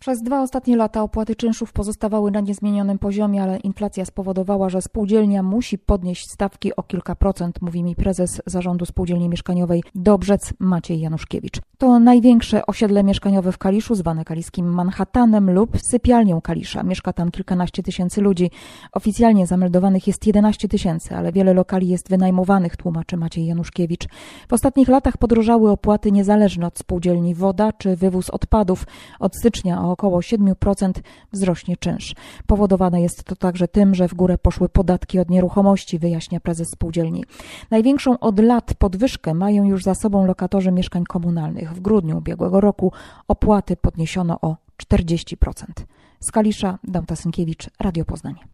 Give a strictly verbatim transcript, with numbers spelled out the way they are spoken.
Przez dwa ostatnie lata opłaty czynszów pozostawały na niezmienionym poziomie, ale inflacja spowodowała, że spółdzielnia musi podnieść stawki o kilka procent, mówi mi prezes Zarządu Spółdzielni Mieszkaniowej Dobrzec Maciej Januszkiewicz. To największe osiedle mieszkaniowe w Kaliszu, zwane kaliskim Manhattanem lub sypialnią Kalisza. Mieszka tam kilkanaście tysięcy ludzi. Oficjalnie zameldowanych jest jedenaście tysięcy, ale wiele lokali jest wynajmowanych, tłumaczy Maciej Januszkiewicz. W ostatnich latach podrożały opłaty niezależne od spółdzielni. Woda czy wywóz odpadów. Od stycznia o około siedem procent wzrośnie czynsz. Powodowane jest to także tym, że w górę poszły podatki od nieruchomości, wyjaśnia prezes spółdzielni. Największą od lat podwyżkę mają już za sobą lokatorzy mieszkań komunalnych. W grudniu ubiegłego roku opłaty podniesiono o czterdzieści procent. Z Kalisza, Danuta Synkiewicz, Radio Poznań.